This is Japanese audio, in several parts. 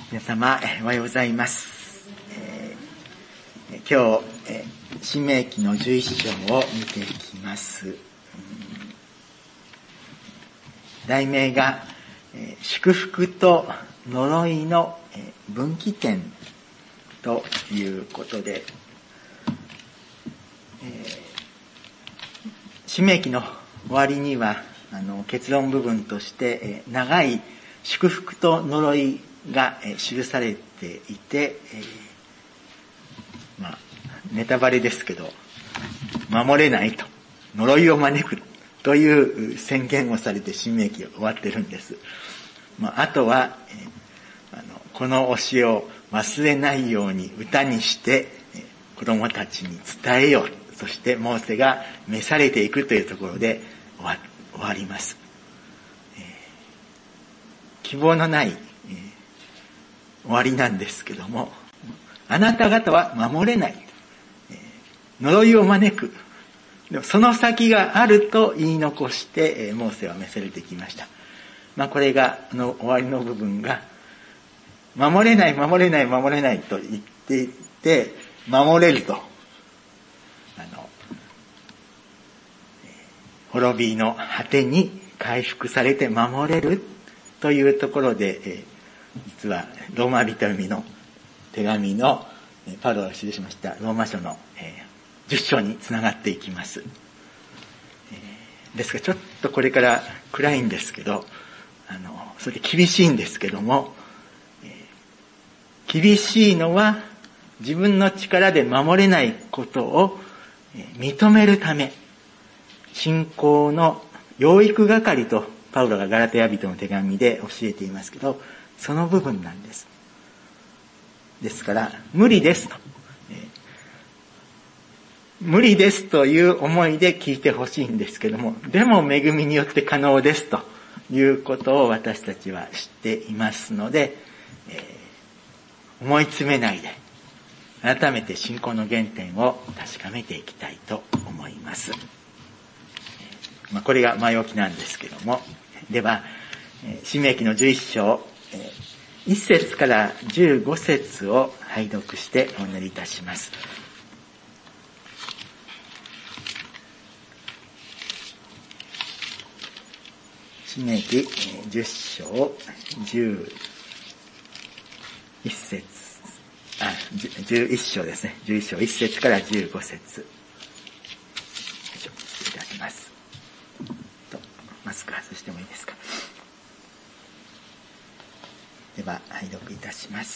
皆様、おはようございます。今日、申命記の11章を見ていきます。題名が、祝福と呪いの分岐点ということで、申命記の終わりには結論部分として長い祝福と呪いが記されていて、ネタバレですけど、守れないと、呪いを招くという宣言をされて申命記が終わってるんです。あとはこの教えを忘れないように歌にして子供たちに伝えよう。そしてモーセが召されていくというところで終わります。希望のない終わりなんですけども、あなた方は守れない。呪いを招く。でもその先があると言い残して、モーセは召されてきました。これが、終わりの部分が、守れないと言っていて、守れると。滅びの果てに回復されて守れるというところで、実はローマ人への手紙のパウロが記しましたローマ書の10章につながっていきます。ですがちょっとこれから暗いんですけど、それ厳しいんですけども、厳しいのは自分の力で守れないことを認めるため、信仰の養育係とパウロがガラテヤ人の手紙で教えていますけど、その部分なんです。ですから無理ですと、無理ですという思いで聞いてほしいんですけども、でも恵みによって可能ですということを私たちは知っていますので、思い詰めないで改めて信仰の原点を確かめていきたいと思います。これが前置きなんですけども、では申命記の11章1節から15節を拝読してお祈りいたします。申命記10章11節11章ですね。11章1節から15節。失礼いたします。マスク外してもいいですか。では拝読いたします。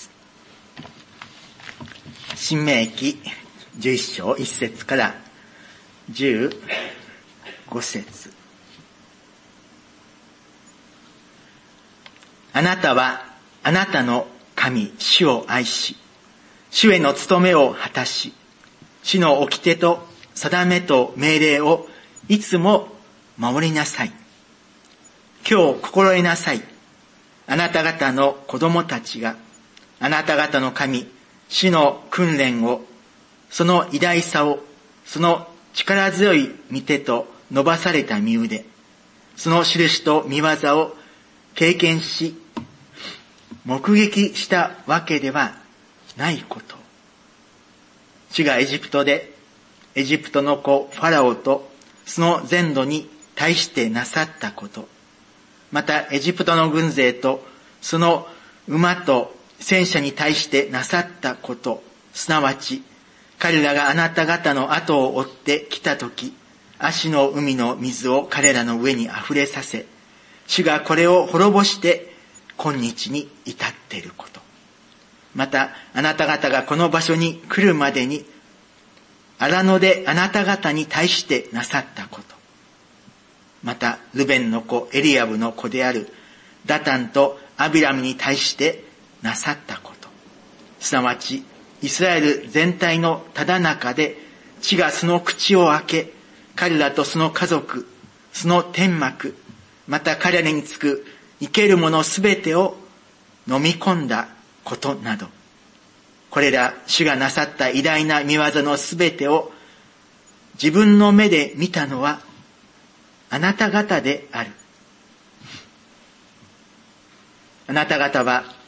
申命記11章1節から15節。あなたはあなたの神主を愛し、主への務めを果たし、主の掟と定めと命令をいつも守りなさい。今日心得なさい。あなた方の子供たちがあなた方の神主の訓練を、その偉大さを、その力強い御手と伸ばされた身腕、その印と見業を経験し目撃したわけではないこと。主がエジプトでエジプトの子ファラオとその全土に対してなさったこと、またエジプトの軍勢とその馬と戦車に対してなさったこと、すなわち彼らがあなた方の後を追ってきたとき、葦の海の水を彼らの上に溢れさせ、主がこれを滅ぼして今日に至っていること。またあなた方がこの場所に来るまでに荒野であなた方に対してなさったこと。またルベンの子エリアブの子であるダタンとアビラムに対してなさったこと。すなわちイスラエル全体のただ中で地がその口を開け、彼らとその家族、その天幕、また彼らにつく生けるものすべてを飲み込んだことなど、これら主がなさった偉大な見業のすべてを自分の目で見たのはあなた方である。あなた方は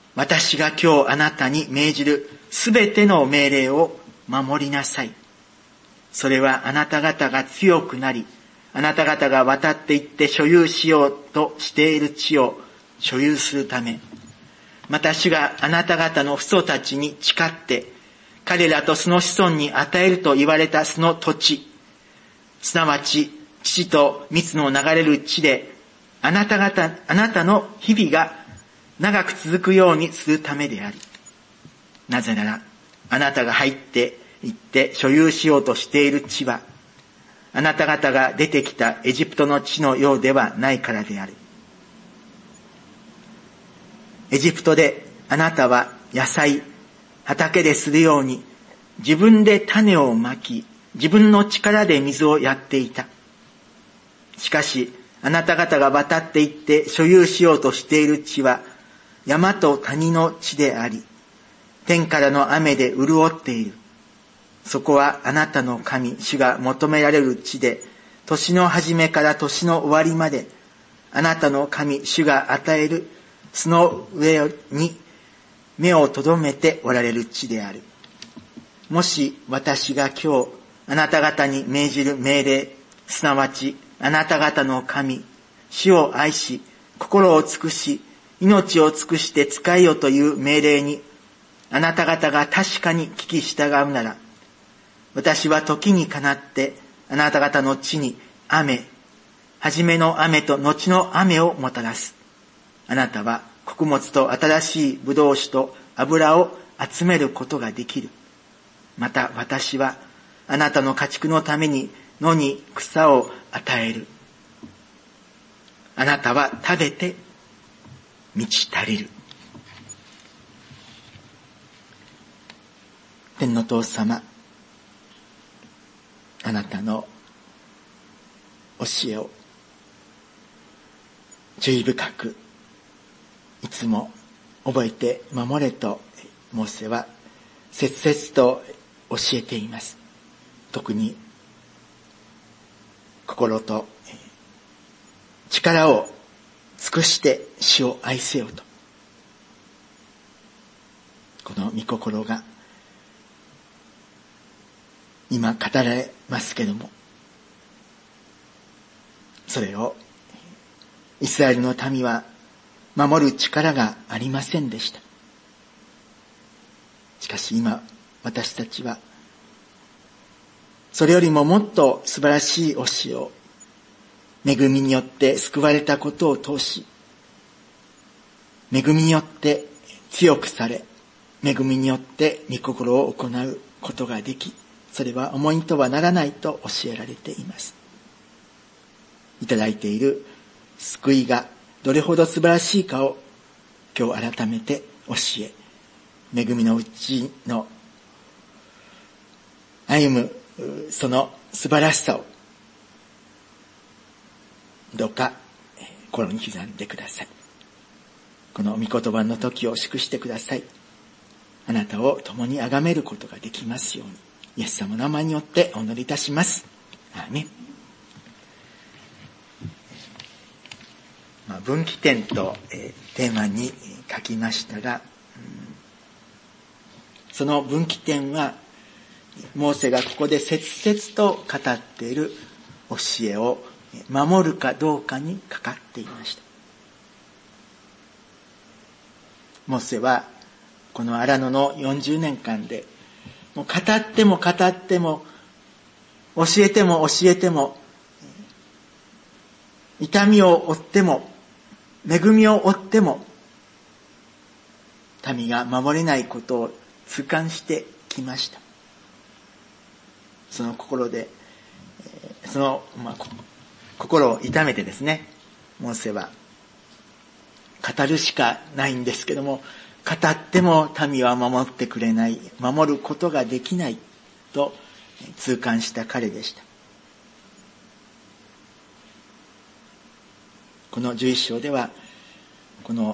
私が今日あなたに命じるすべての命令を守りなさい。それはあなた方が強くなり、あなた方が渡っていって所有しようとしている地を所有するため、また主があなた方の父祖たちに誓って、彼らとその子孫に与えると言われたその土地、すなわち乳と蜜の流れる地で、あなたの日々が長く続くようにするためである。なぜなら、あなたが入って行って所有しようとしている地は、あなた方が出てきたエジプトの地のようではないからである。エジプトであなたは野菜、畑でするように自分で種をまき、自分の力で水をやっていた。しかし、あなた方が渡って行って所有しようとしている地は、山と谷の地であり、天からの雨で潤っている。そこはあなたの神、主が求められる地で、年の初めから年の終わりまで、あなたの神、主が与えるその上に目をとどめておられる地である。もし私が今日あなた方に命じる命令、すなわちあなた方の神、主を愛し、心を尽くし、命を尽くして仕えよという命令に、あなた方が確かに聞き従うなら、私は時にかなってあなた方の地に雨、初めの雨と後の雨をもたらす。あなたは穀物と新しいブドウ酒と油を集めることができる。また私はあなたの家畜のために野に草を与える。あなたは食べて満ち足りる。天の父様、あなたの教えを注意深くいつも覚えて守れとモーセは切々と教えています。特に心と力を尽くして主を愛せよと、この御心が今語られますけれども、それをイスラエルの民は守る力がありませんでした。しかし今私たちはそれよりももっと素晴らしい教えを恵みによって救われたことを通し、恵みによって強くされ、恵みによって御心を行うことができ、それは重荷とはならないと教えられています。いただいている救いがどれほど素晴らしいかを今日改めて教え、恵みのうちの歩むその素晴らしさをどうか心に刻んでください。この御言葉の時を祝してください。あなたを共に崇めることができますように、イエス様の名前によってお祈りいたします。アーメン。分岐点とテーマに書きましたが、その分岐点はモーセがここで切々と語っている教えを守るかどうかにかかっていました。モーセはこの荒野の40年間でもう語っても語っても教えても教えても、痛みを負っても恵みを負っても民が守れないことを痛感してきました。その心で心を痛めてですね、モーセは語るしかないんですけども、語っても民は守ってくれない、守ることができないと痛感した彼でした。この11章ではこの、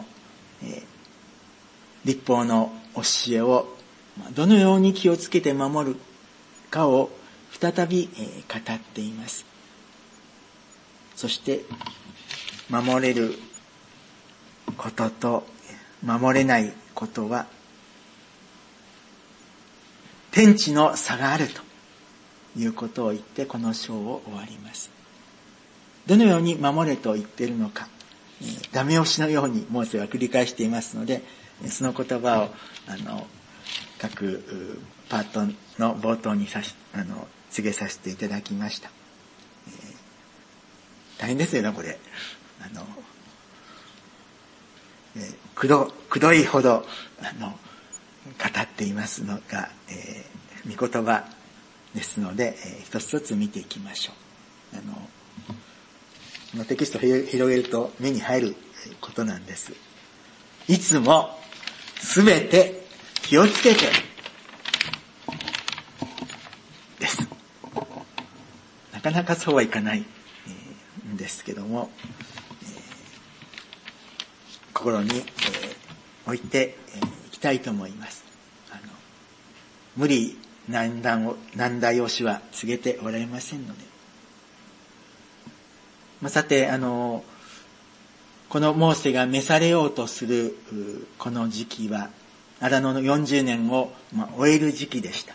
律法の教えをどのように気をつけて守るかを再び、語っています。そして守れることと守れないことは、天地の差があるということを言ってこの章を終わります。どのように守れと言っているのか、ダメ押しのようにモーセは繰り返していますので、その言葉を各パートの冒頭に告げさせていただきました。大変ですよね、これ。くどいほど語っていますのが、御言葉ですので、一つ一つ見ていきましょう。このテキストを広げると目に入ることなんです。いつもすべて気をつけてです。なかなかそうはいかないんですけども、心に置いていきたいと思います。無理難題を主は告げておられませんので。さて、このモーセが召されようとするこの時期は、荒野の40年を終える時期でした。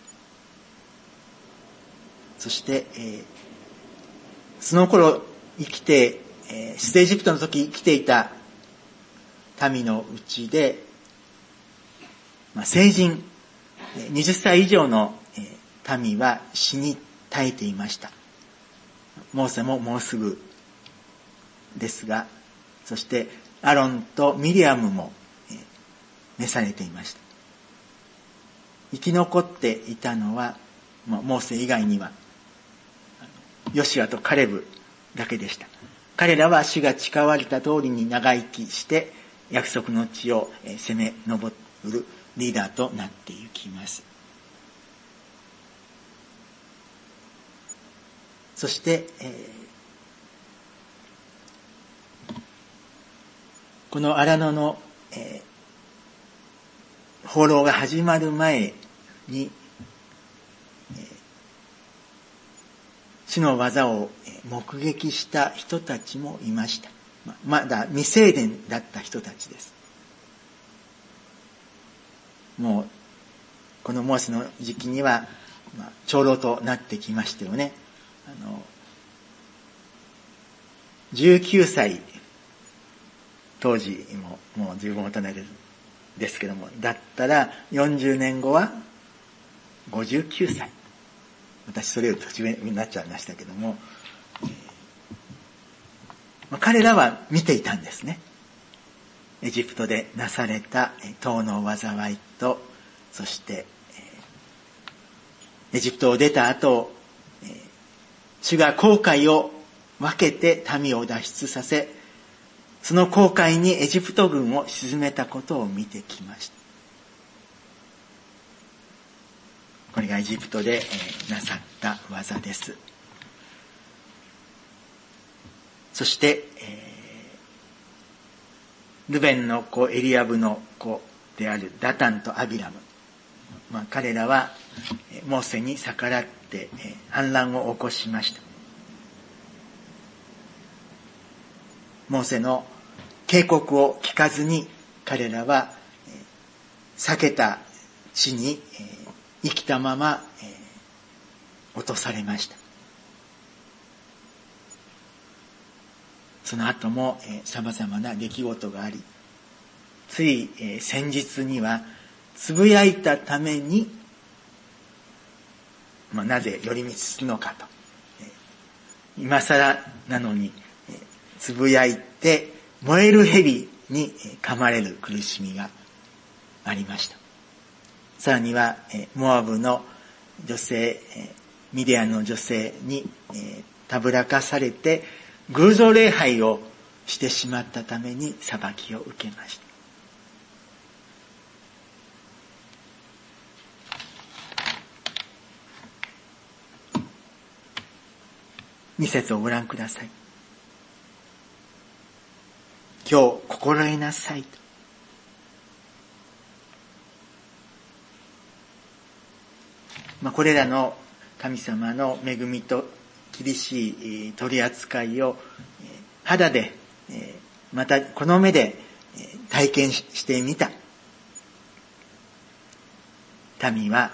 そして、その頃生きて、出エジプトの時生きていた民のうちで、成人、20歳以上の民は死に絶えていました。モーセももうすぐですが、そしてアロンとミリアムも召されていました。生き残っていたのは、モーセ以外にはヨシュアとカレブだけでした。彼らは主が誓われた通りに長生きして約束の地を攻め上るリーダーとなっていきます。そして、この荒野の、放浪が始まる前に、主の技を目撃した人たちもいました。まだ未成年だった人たちです。もうこのモーセの時期には、長老となってきましたよね。19歳当時もう十分大人ですけども、だったら40年後は59歳。私それより年上になっちゃいましたけども、彼らは見ていたんですね。エジプトでなされた党の災いと、そしてエジプトを出た後、主が紅海を分けて民を脱出させ、その紅海にエジプト軍を沈めたことを見てきました。これがエジプトでなさった技です。そして、ルベンの子エリアブの子であるダタンとアビラム、彼らはモーセに逆らって反乱を起こしました。モーセの警告を聞かずに彼らは避けた地に生きたまま落とされました。その後も様々な出来事があり、つい先日にはつぶやいたために、なぜ寄り道するのかと、今更なのにつぶやいて燃える蛇に噛まれる苦しみがありました。さらにはモアブの女性、ミディアンの女性にたぶらかされて偶像礼拝をしてしまったために裁きを受けました。2節をご覧ください。今日心得なさいと。これらの神様の恵みと厳しい取り扱いを肌で、またこの目で体験してみた民は、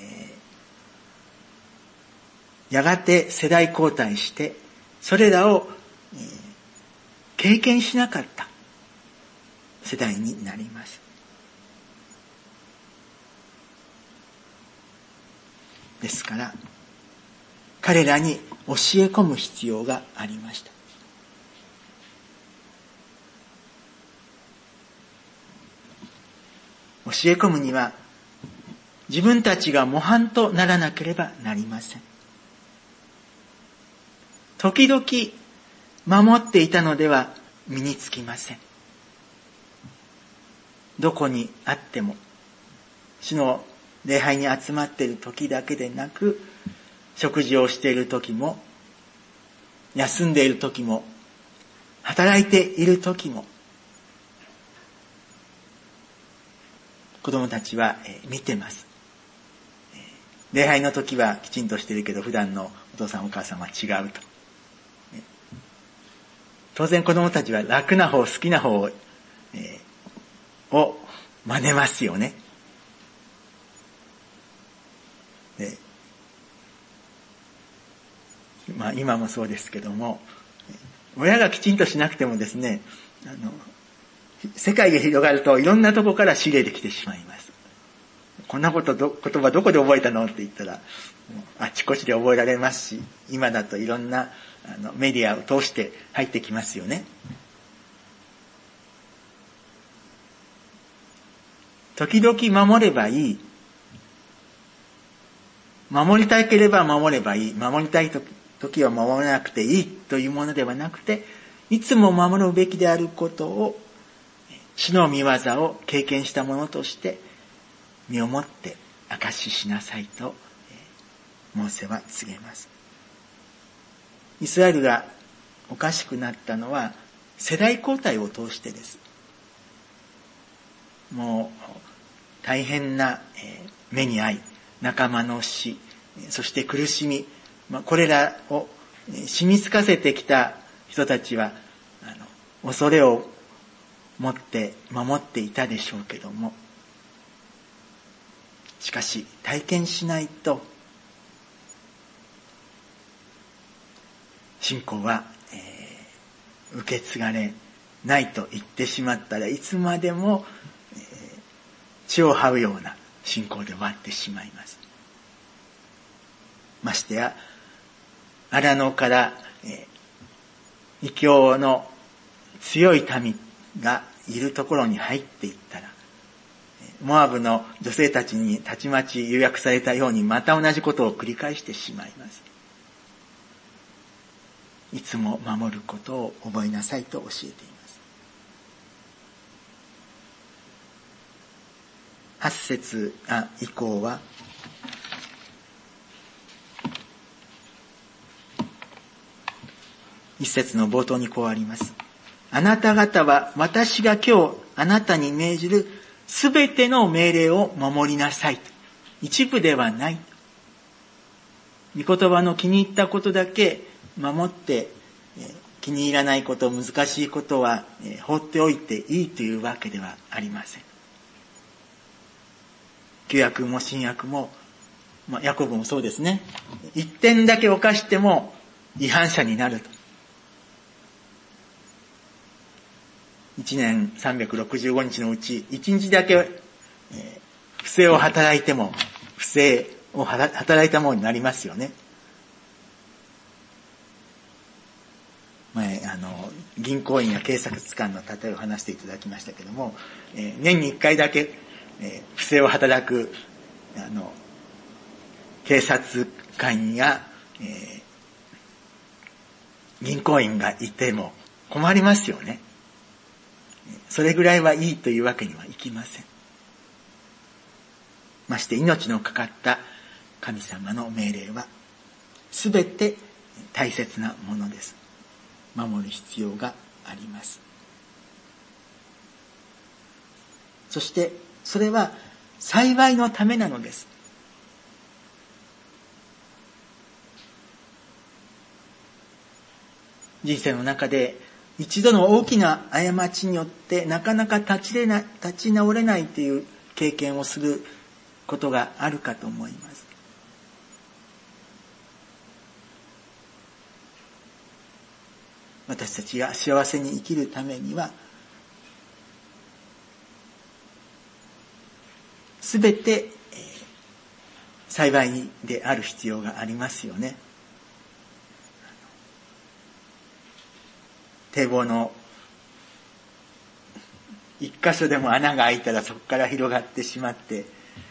やがて世代交代して、それらを、経験しなかった世代になります。ですから、彼らに教え込む必要がありました。教え込むには、自分たちが模範とならなければなりません。時々守っていたのでは身につきません。どこにあっても、主の礼拝に集まっている時だけでなく、食事をしている時も、休んでいる時も、働いている時も、子供たちは見てます。礼拝の時はきちんとしてるけど、普段のお父さんお母さんは違うと。当然子供たちは楽な方、好きな方を真似ますよね。今もそうですけども、親がきちんとしなくてもですね、世界が広がるといろんなとこから仕入れてきてしまいます。こんな言葉どこで覚えたのって言ったら、あちこちで覚えられますし、今だといろんなメディアを通して入ってきますよね。時々守ればいい。守りたければ守ればいい。守りたい時は守らなくていいというものではなくて、いつも守るべきであることを、主の御業を経験したものとして身をもって証ししなさいとモーセは告げます。イスラエルがおかしくなったのは世代交代を通してです。もう大変な目に遭い、仲間の死、そして苦しみ、これらを染みつかせてきた人たちは恐れを持って守っていたでしょうけども、しかし体験しないと信仰は、受け継がれないと言ってしまったらいつまでも、血を這うような信仰で終わってしまいます。ましてや荒野から異教の強い民がいるところに入っていったら、モアブの女性たちにたちまち誘惑されたようにまた同じことを繰り返してしまいます。いつも守ることを覚えなさいと教えています。8節以降は、1節の冒頭にこうあります。あなた方は私が今日あなたに命じるすべての命令を守りなさい。一部ではない。御言葉の気に入ったことだけ守って、気に入らないこと、難しいことは放っておいていいというわけではありません。旧約も新約も、ヤコブもそうですね。一点だけ犯しても違反者になると。1年365日のうち1日だけ、不正を働いても不正を働いたものになりますよね。前銀行員や警察官の例えを話していただきましたけども、年に1回だけ、不正を働く警察官や、銀行員がいても困りますよね。それぐらいはいいというわけにはいきません。まして命のかかった神様の命令はすべて大切なものです。守る必要があります。そしてそれは幸いのためなのです。人生の中で一度の大きな過ちによってなかなか立ち直れないという経験をすることがあるかと思います。私たちが幸せに生きるためには、すべて幸いである必要がありますよね。堤防の一箇所でも穴が開いたらそこから広がってしまって、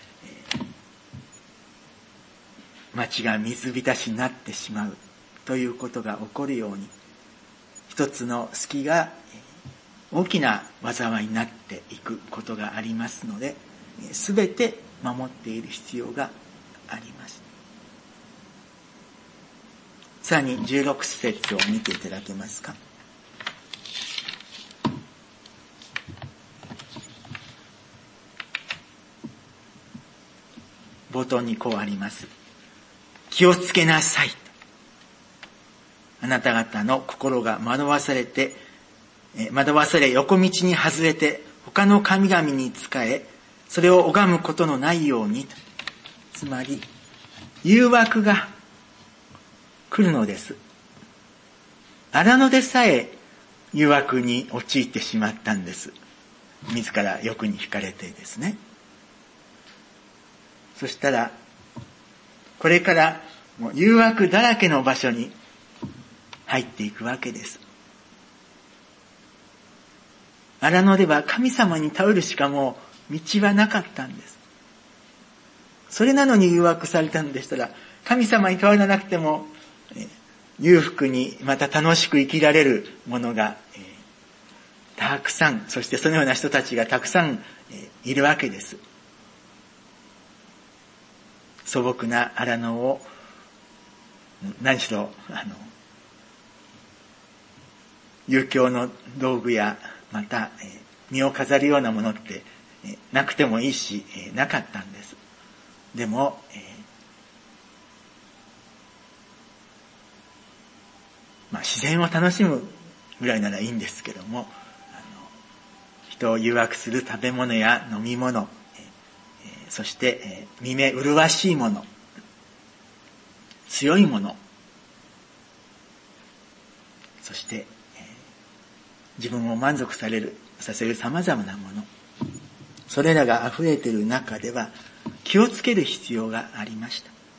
町が水浸しになってしまうということが起こるように、一つの隙が大きな災いになっていくことがありますので、すべて守っている必要があります。さらに16節を見ていただけますか。冒頭にこうあります。気をつけなさい。あなた方の心が惑わされ横道に外れて他の神々に仕え、それを拝むことのないように。つまり、誘惑が来るのです。荒野でさえ誘惑に陥ってしまったんです。自ら欲に惹かれてですね。そしたら、これからもう誘惑だらけの場所に入っていくわけです。荒野では神様に頼るしかもう道はなかったんです。それなのに誘惑されたんでしたら、神様に頼らなくても裕福にまた楽しく生きられるものがたくさん、そしてそのような人たちがたくさんいるわけです。素朴な荒野を何しろ遊興の道具やまた身を飾るようなものってなくてもいいしなかったんです。でも、自然を楽しむぐらいならいいんですけども、人を誘惑する食べ物や飲み物、そして見目麗しいもの、強いもの、そして自分を満足させる様々なもの、それらが溢れている中では気をつける必要がありました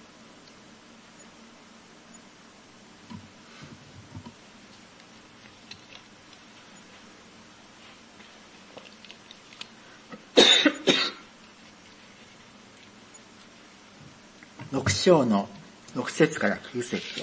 。6章の6節から9節を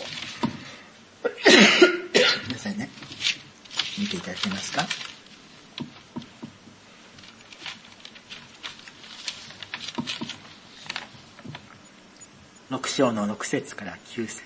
皆さんね、見ていただけますか。6章の6節から9節。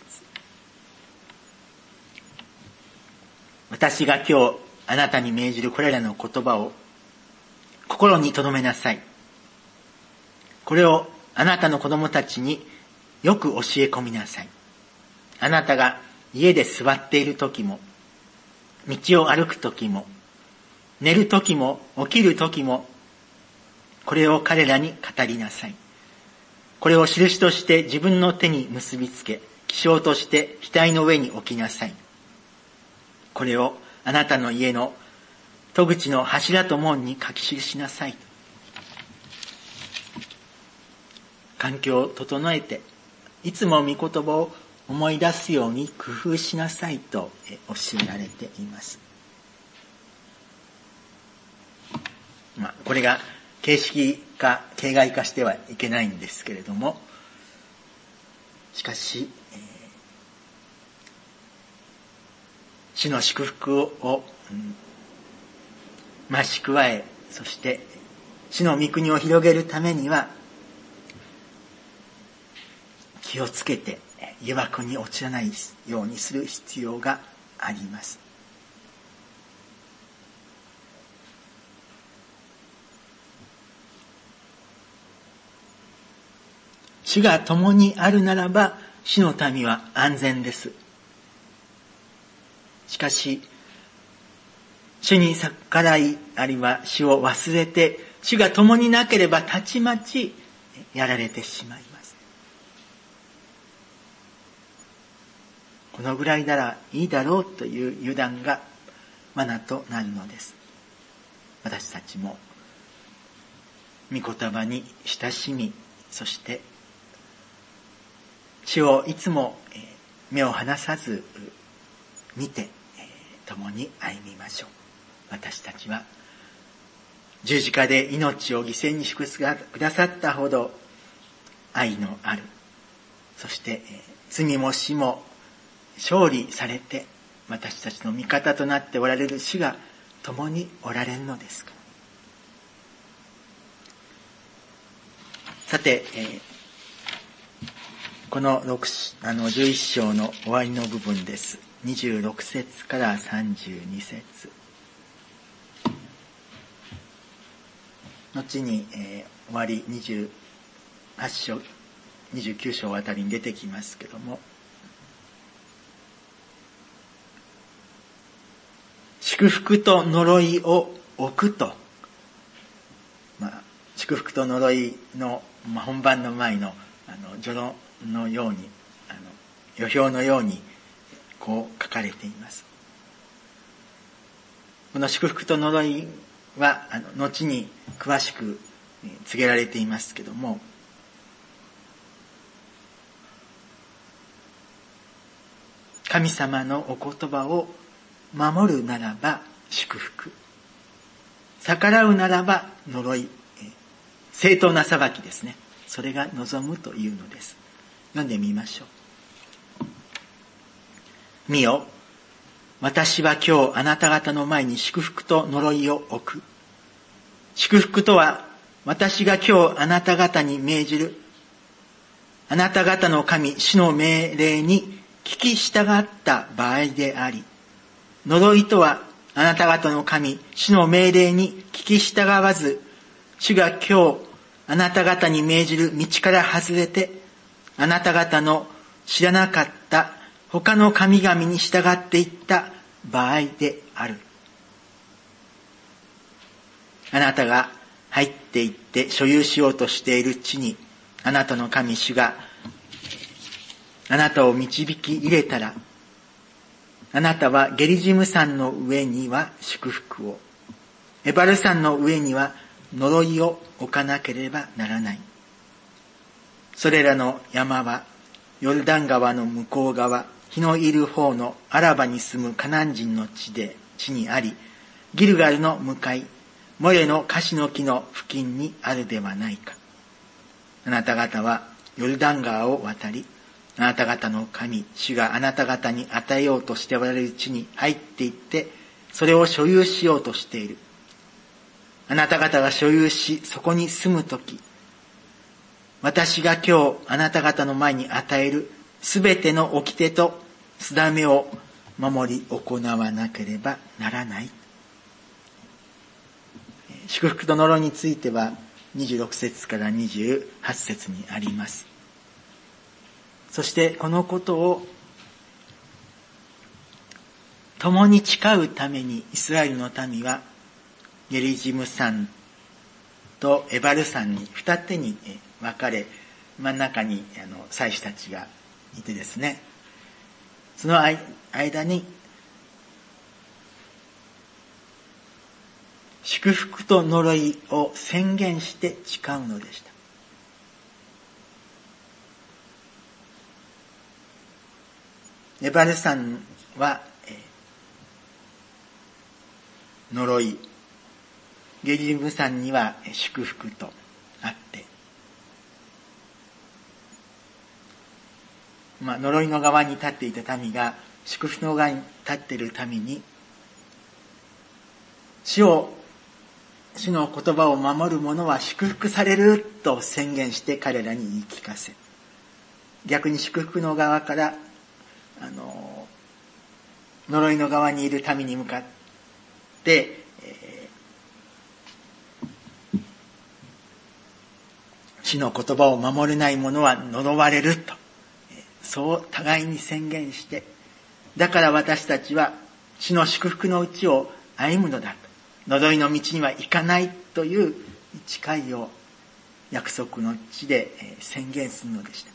私が今日あなたに命じるこれらの言葉を心に留めなさい。これをあなたの子供たちによく教え込みなさい。あなたが家で座っている時も、道を歩く時も、寝る時も、起きる時も、これを彼らに語りなさい。これを印として自分の手に結びつけ、記章として額の上に置きなさい。これをあなたの家の戸口の柱と門に書き記しなさい。環境を整えて、いつも御言葉を思い出すように工夫しなさいと教えられています。これが形式化、形骸化してはいけないんですけれども、しかし、主の祝福を増し加え、そして主の御国を広げるためには、気をつけて誘惑に陥らないようにする必要があります。主が共にあるならば、主の民は安全です。しかし、 主に逆らい、あるいは主を忘れて、主が共になければたちまちやられてしまいます。このぐらいならいいだろうという油断が罠となるのです。私たちも御言葉に親しみ、そして主をいつも目を離さず見て共に歩みましょう。私たちは十字架で命を犠牲にしてくださったほど愛のある、そして罪も死も勝利されて私たちの味方となっておられる主が共におられるのですから。さて、この11章の終わりの部分です。26節から32節。後に、終わり28章、29章あたりに出てきますけども、祝福と呪いを置くと、祝福と呪いの、本番の前の序論のように、予表のようにこう書かれています。この祝福と呪いは後に詳しく告げられていますけども、神様のお言葉を守るならば祝福、逆らうならば呪い、正当な裁きですね。それが望むというのです。読んでみましょう。見よ、私は今日あなた方の前に祝福と呪いを置く。祝福とは、私が今日あなた方に命じる、あなた方の神、主の命令に聞き従った場合であり、呪いとは、あなた方の神、主の命令に聞き従わず、主が今日あなた方に命じる道から外れて、あなた方の知らなかった他の神々に従っていった場合である。あなたが入っていって所有しようとしている地に、あなたの神主があなたを導き入れたら、あなたはゲリジム山の上には祝福を、エバル山の上には呪いを置かなければならない。それらの山はヨルダン川の向こう側、日のいる方のアラバに住むカナン人の地にあり、ギルガルの向かい、モレのカシの木の付近にあるではないか。あなた方はヨルダン川を渡り、あなた方の神、主があなた方に与えようとしておられる地に入っていって、それを所有しようとしている。あなた方が所有し、そこに住むとき、私が今日あなた方の前に与えるすべての掟と定めを守り行わなければならない。祝福と呪いについては26節から28節にあります。そしてこのことを共に誓うためにイスラエルの民はゲリジム山とエバル山に二手に分かれ、真ん中に祭司たちがいてですね、その間に祝福と呪いを宣言して誓うのでした。エバル山は呪い、ゲリジム山には祝福とあって、呪いの側に立っていた民が祝福の側に立っているために、主の言葉を守る者は祝福されると宣言して彼らに言い聞かせ、逆に祝福の側から呪いの側にいる民に向かって、主の言葉を守れない者は呪われると、そう互いに宣言して、だから私たちは主の祝福のうちを歩むのだと。呪いの道には行かないという誓いを約束の地で宣言するのでした。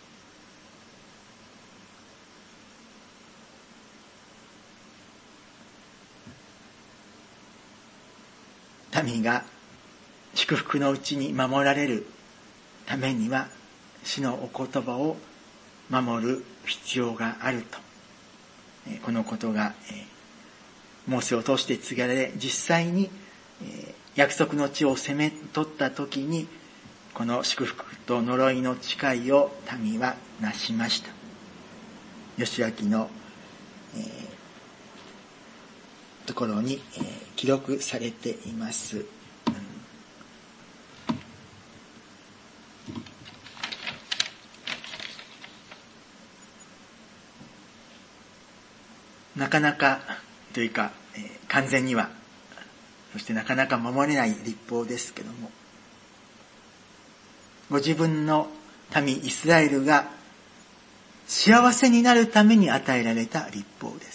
民が祝福のうちに守られるためには、主のお言葉を守る必要があると。このことがモーセを通して告げられ、実際に約束の地を攻め取った時に、この祝福と呪いの誓いを民はなしました。義明のところに記録されています。なかなかというか、完全には、そしてなかなか守れない律法ですけども、ご自分の民イスラエルが幸せになるために与えられた律法です。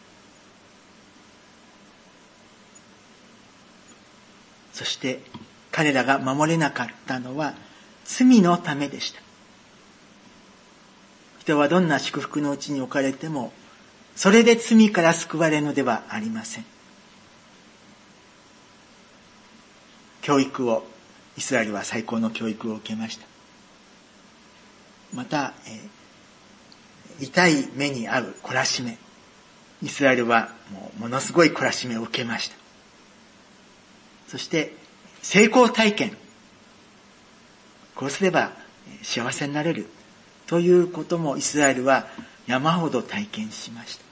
そして彼らが守れなかったのは罪のためでした。人はどんな祝福のうちに置かれても、それで罪から救われるのではありません。教育を、イスラエルは最高の教育を受けました。また、痛い目に遭う懲らしめ。イスラエルはものすごい懲らしめを受けました。そして、成功体験。こうすれば幸せになれる。ということもイスラエルは山ほど体験しました。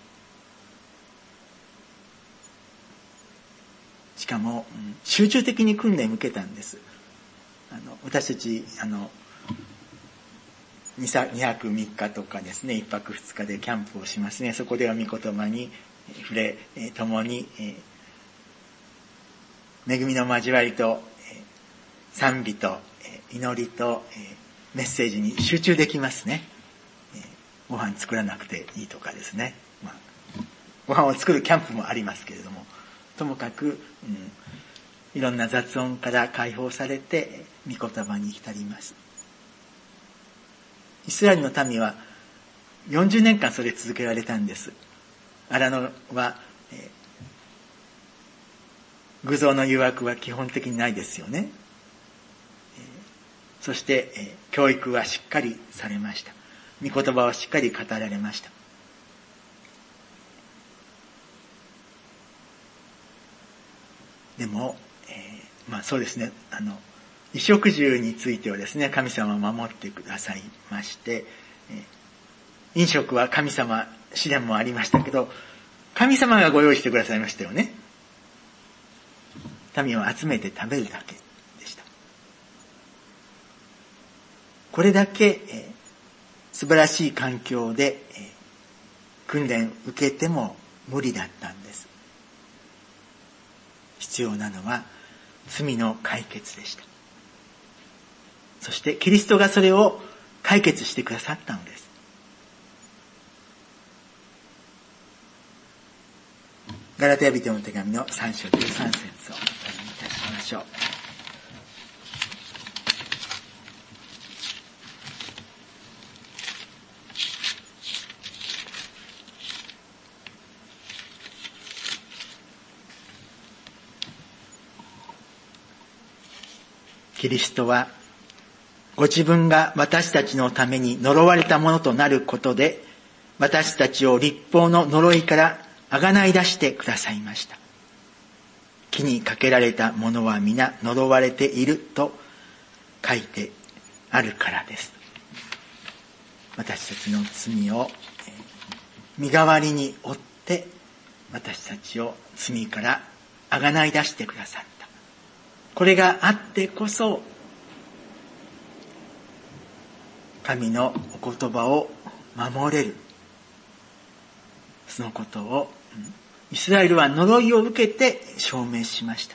しかも集中的に訓練を受けたんです。私たち2泊3日とかですね、1泊2日でキャンプをしますね。そこでは御言葉に触れ、共に恵みの交わりと賛美と祈りとメッセージに集中できますね。ご飯作らなくていいとかですね。ご飯を作るキャンプもありますけれども、ともかく、いろんな雑音から解放されて御言葉に浸ります。イスラエルの民は40年間それ続けられたんです。荒野は、偶像の誘惑は基本的にないですよね。そして、教育はしっかりされました。御言葉はしっかり語られました。でも、そうですね、衣食住についてはですね、神様は守ってくださいまして、飲食は神様試練もありましたけど、神様がご用意してくださいましたよね。民を集めて食べるだけでした。これだけ、素晴らしい環境で、訓練受けても無理だったんです。必要なのは罪の解決でした。そしてキリストがそれを解決してくださったのです。ガラテヤ人の手紙の3章13節をお読みいたしましょう。キリストはご自分が私たちのために呪われたものとなることで、私たちを律法の呪いから贖い出してくださいました。木にかけられたものは皆呪われていると書いてあるからです。私たちの罪を身代わりに負って私たちを罪から贖い出してくださった。これがあってこそ神のお言葉を守れる。そのことをイスラエルは呪いを受けて証明しました。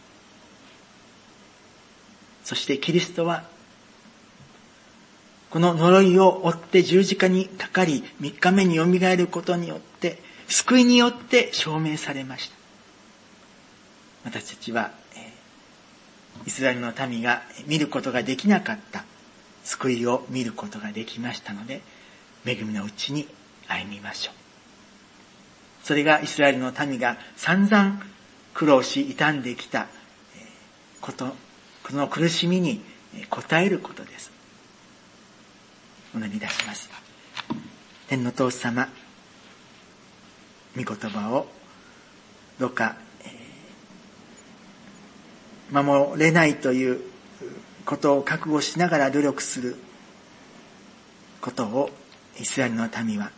そしてキリストはこの呪いを追って十字架にかかり3日目によみがえることによって救いによって証明されました。 私たちはイスラエルの民が見ることができなかった救いを見ることができましたので、恵みのうちに歩みましょう。それがイスラエルの民が散々苦労し傷んできたこと、この苦しみに応えることです。お祈りいたします。天の父様、御言葉をどうか守れないということを覚悟しながら努力することをイスラエルの民は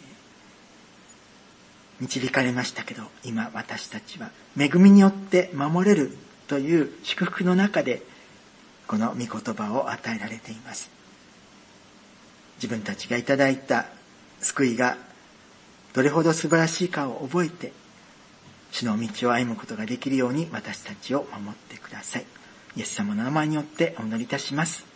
導かれましたけど、今私たちは恵みによって守れるという祝福の中でこの御言葉を与えられています。自分たちがいただいた救いがどれほど素晴らしいかを覚えて、主の道を歩むことができるように私たちを守ってください。イエス様の名前によってお祈りいたします。